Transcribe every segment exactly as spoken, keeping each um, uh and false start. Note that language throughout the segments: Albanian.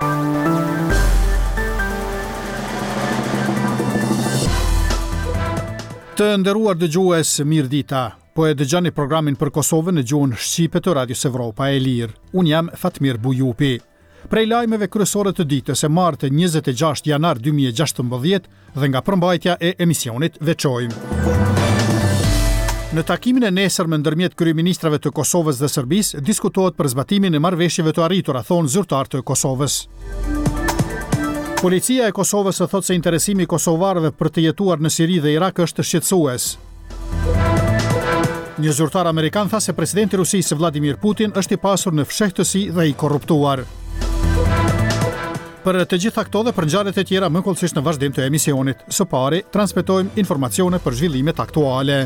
Të nderuar dëgjues, mirë dita. Po e dëgjoni programin për Kosovën në gjuhën shqipe të Radios Evropa e Lirë. Unë jam Fatmir Bujupi. Prej lajmeve kryesore të ditës e martë njëzet e gjashtë janar dy mijë e gjashtëmbëdhjetë dhe nga përmbajtja e emisionit veçojmë. Në takimin e nesërmë ndërmjet kryeministrave të Kosovës dhe Serbisë diskutohet për zbatimin e marrëveshjeve të arritura, thonë zyrtarë të Kosovës. Policia e Kosovës e thot se interesimi i kosovarëve për të jetuar në Siri dhe Irak është shqetësues. Një zyrtar amerikan tha se presidenti i Rusisë Vladimir Putin është i pasur në fshehtësi dhe i korruptuar. Për të gjitha këto dhe për ngjarjet e tjera më kollësisht në vazhdim të emisionit. Së pari, transmetojmë informacione për zhvillimet aktuale.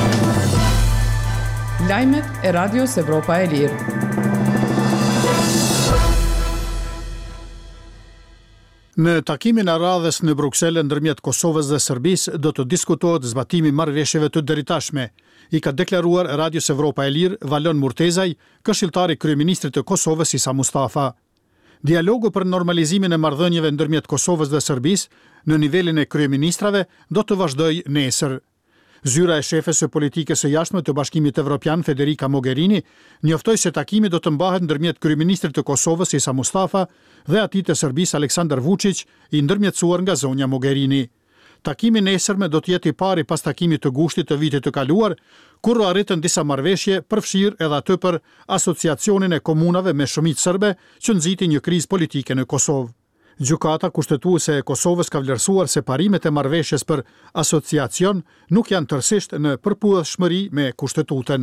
Lajmet e Radios Evropa e Lirë. Në takimin e radhës në Bruksel ndërmjet Kosovës dhe Serbisë do të diskutohet zbatimi i marrëveshjeve të deritashme, i ka deklaruar Radios Evropa e Lirë Valon Murtezaj, këshilltari i kryeministrit të Kosovës Isa Mustafa. Dialogu për normalizimin e marrëdhënieve ndërmjet Kosovës dhe Serbisë në nivelin e kryeministrave do të vazhdojë nesër. Zyra e shefes së politikës së jashtme të Bashkimit Evropian Federica Mogherini njoftoi se takimi do të mbahet ndërmjet kryeministrit të Kosovës Isa Mustafa dhe atij të Serbisë Aleksandar Vučić, i ndërmjetësuar nga zonja Mogherini. Takimi nesërme do të jetë i pari pas takimit të gushtit të vitit të kaluar, kur u arritën disa marrëveshje, përfshirë edhe atë për asociacionin e komunave me shumicë serbe që nxiti një krizë politike në Kosovë. Gjykata kushtetuese e Kosovës ka vlerësuar se parimet e marrëveshjes për asociacion nuk janë tërësisht në përputhshmëri me kushtetutën.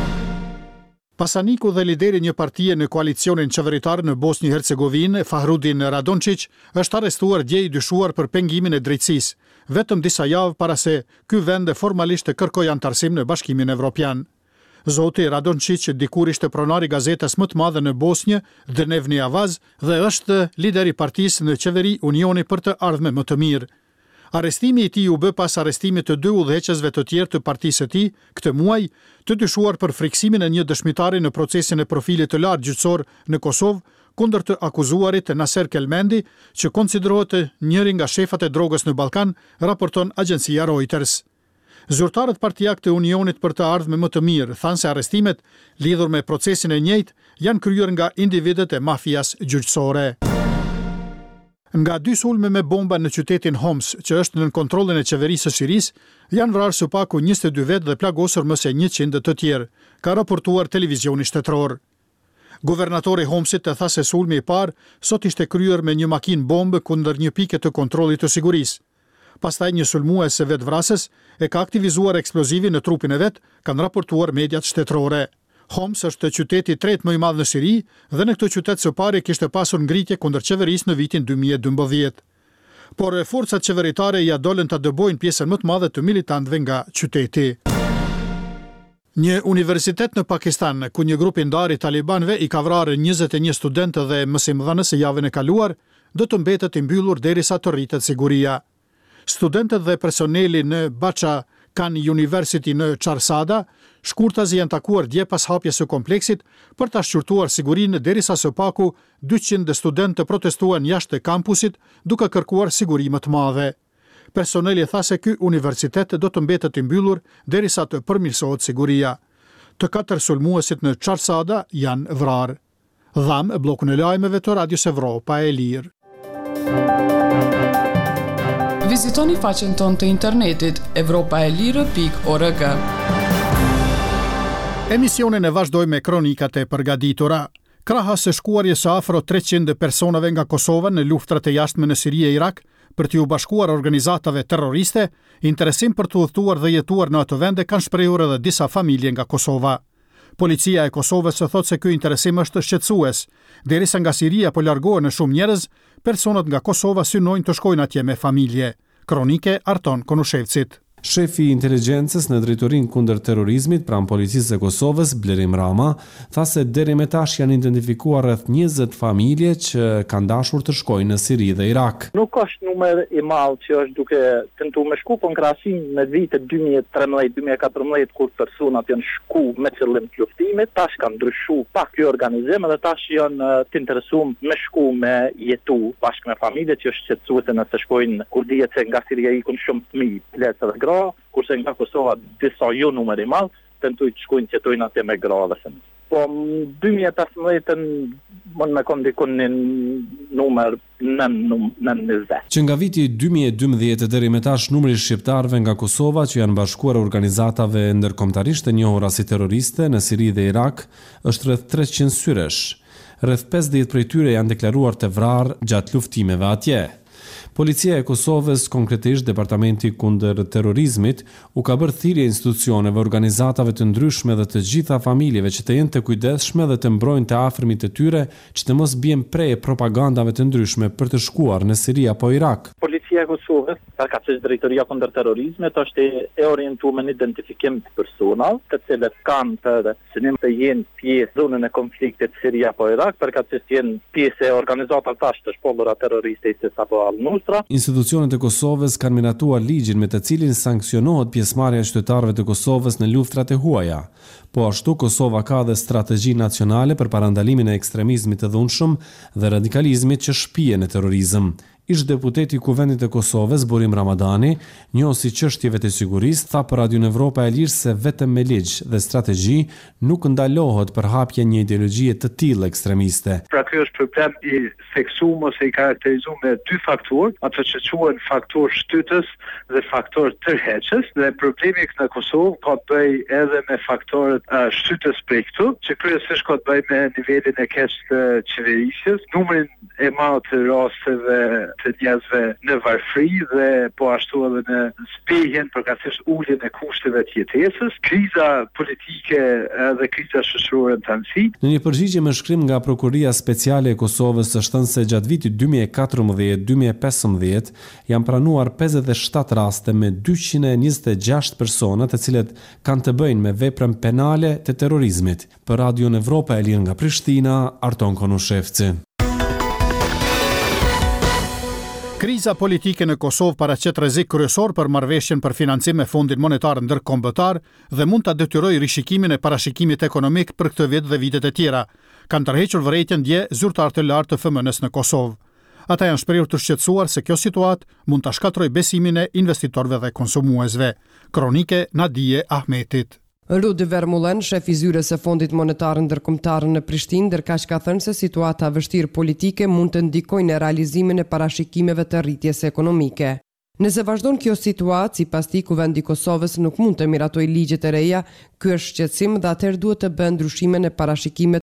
Pasaniku dhe lideri një partie në koalicionin qeveritar në Bosnjë Hercegovinë, Fahrudin Radončić, është arrestuar dje i dyshuar për pengimin e drejtësisë, vetëm disa javë para se ky vend formalisht të kërkojë antarësim në Bashkimin Evropian. Zoti Radončić dikur ishte pronari gazetës më të madhe në Bosnjë, Dnevni Avaz, dhe është lider i partisë në qeveri Unioni për të ardhme më të mirë. Arrestimi i tij u bë pas arrestimit të dy udhëheqësve të tjerë të partisë së tij këtë muaj, të dyshuar për friksimin e një dëshmitari në procesin e profilit të lartë gjyqësor në Kosovë kundër të akuzuarit Naser Kelmendi, që konsiderohet njëri nga shefat e drogës në Ballkan, raporton agjencia Reuters. Zyrtarët partijak të Unionit për të ardhme më të mirë thanë se arrestimet lidhur me procesin e njëjtë janë kryer nga individët e mafias gjyqësore. Nga dy sulme me bomba në qytetin Homs, që është nën kontrollin e qeverisë së Sirisë, janë vrarë së paku njëzet e dy vetë dhe plagosur më se njëqind të tjerë, ka raportuar televizioni shtetëror. Guvernatori Homsit e tha se sulmi i parë sot ishte kryer me një makinë bombë kundër një pike të kontrollit të sigurisë. Pastaj një sulmues e vetvrasës e ka aktivizuar eksplozivin në trupin e vet, kanë raportuar mediat shtetërore. Homs është qyteti i tretë më i madh në Siri dhe në këtë qytet së pari kishte pasur ngritje kundër qeverisë në vitin dy mijë e dymbëdhjetë. Por forcat qeveritare ja dolën ta dëbojnë pjesën më të madhe të militantëve nga qyteti. Një universitet në Pakistan, ku një grup i ndarë i talibanëve i ka vrarë njëzet e një studentë dhe mësimdhënës javën e kaluar, do të mbetet i mbyllur derisa të rritet siguria. Studentët dhe personeli në Bacha Khan University në Çarsada shkurtazi janë takuar dje pas hapjes së kompleksit për ta shqyrtuar sigurinë derisa së paku dyqind studentë protestuan jashtë kampusit duke kërkuar siguri më të madhe. Personeli tha se ky universitet do të mbetet i mbyllur derisa të përmirësohet siguria. Të katër sulmuesit në Çarsada janë vrarë. Dham bllokun e lajmeve të Radios Evropa e Lirë. Vizitoni faqen tonë të internetit evropaelire pikë org. Emisionin e vazhdoj me kronikat e përgatitura. Krahas së shkuarjes së afro treqind personave nga Kosova në luftrat e jashtme në Siri e Irak, për t'u bashkuar organizatave terroriste, interesim për të udhëtuar dhe jetuar në ato vende kanë shprehur edhe disa familje nga Kosova. Policia e Kosovës thotë se ky interesim është shqetësues. Derisa nga Siria po largohen në shumë njerëz, personat nga Kosova synojnë të shkojnë atje me familje. Kronike Arton Konushevcit. Shefi i inteligjencës në drejtorinë kundër terrorizmit pranë policisë së Kosovës, Blerim Rama, tha se deri me tash janë identifikuar rreth njëzet familje që kanë dashur të shkojnë në Siri dhe Irak. Nuk është numër i madh që është duke tentuar me shku, po në krahasim me vitet dy mijë e tretnaest dy mijë e katërnaest kur personat janë shku me qëllim të luftimit, tash kanë ndryshuar pak ky organizim dhe tash janë të interesuar me shku me jetu bashkë me familje që është shqetësuese nëse shkojnë kur dihet se nga Siria ikun shumë fëmijë, pleca dhe gra, kurse nga Kosova disa jo numër i madh tentojnë të shkojnë të jetojnë atje me gra dhe fëmijë. Po dy mijë e pesëmbëdhjetë mund me kon dikun në numër në njëzet. Që nga viti dy mijë e dymbëdhjetë deri me tash numri i shqiptarëve nga Kosova që janë bashkuar organizatave ndërkombëtarisht të njohura si terroriste në Siri dhe Irak është rreth treqind syresh. Rreth pesëdhjetë prej tyre janë deklaruar të vrarë gjatë luftimeve atje. Policia e Kosovës, konkretisht Departamenti kundër terrorizmit, u ka bërë thirrje institucioneve, organizatave të ndryshme dhe të gjitha familjeve që të jenë të kujdesshme dhe të mbrojnë të afërmit të tyre që të mos bien prej propagandave të ndryshme për të shkuar në Siri apo Irak. Policia e Kosovës, përkatësisht drejtoria kundër terrorizmit, është e orientuar në identifikim të personave, të cilët kanë të synim të jenë pjesë zonën e konfliktit Siria apo Irak, përkatësisht jenë pjesë e organizatave tash të shkollura terroriste si apo Al-Nusra. Institucionet e Kosovës kanë miratuar ligjin me të cilin sanksionohet pjesëmarrja e qytetarëve të Kosovës në luftrat e huaja. Po ashtu Kosova ka dhe strategji nacionale për parandalimin e ekstremizmit të dhunshëm dhe radikalizmit që shpihen në terrorizëm. Ish deputeti i Kuvendit të Kosovës, Burim Ramadani, njohësi çështjeve të sigurisë, tha për Radion Evropa e Lirë se vetëm me ligj dhe strategji nuk ndalohet përhapja një ideologjie të tillë ekstremiste. Pra ky është problem i theksuar ose i karakterizuar me dy faktorë, ato që quhen faktor shtytës dhe faktor tërheqës, dhe problemi në Kosovë ka të bëjë edhe me faktorët uh, shtytës prej këtu, që kryesisht ka të bëjë me nivelin e keq të qeverisjes, numrin e madh të rasteve të njerëzve në varfëri dhe po ashtu edhe në spehjen përkatësisht uljen e kushteve të jetesës, kriza politike dhe kriza shoqërore në tanësi. Në një përgjigje me shkrim nga Prokuria Speciale e Kosovës është thënë se gjatë vitit dy mijë e katërmbëdhjetë dy mijë e pesëmbëdhjetë janë pranuar pesëdhjetë e shtatë raste me dyqind e njëzet e gjashtë persona të cilët kanë të bëjnë me veprën penale të terrorizmit. Për Radion Evropa e Lirë nga Prishtina, Arton Konushevci. Kriza politike në Kosovë paraqet rrezik kryesor për marrëveshjen për financim me Fondin Monetar Ndërkombëtar dhe mund ta detyrojë rishikimin e parashikimit ekonomik për këtë vit dhe vitet e tjera. Kanë tërhequr vërejtjen dje zyrtarët e lartë të F M N-s në Kosovë. Ata janë shprehur të shqetësuar se kjo situatë mund ta shkatërrojë besimin e investitorëve dhe konsumuesve. Kronike Nadije Ahmetit. Rudi Vermulen, shef i zyres së Fondit Monetar Ndërkombëtar në Prishtinë, ndërkaq ka thënë se situata e vështirë politike mund të ndikojë në realizimin e parashikimeve të rritjes ekonomike. Nëse vazhdon kjo situatë, sipas tij Kuvendi i Kosovës nuk mund të miratojë ligjet e reja, ky është shqetësim dhe atëherë duhet të bëhen ndryshime në parashikimet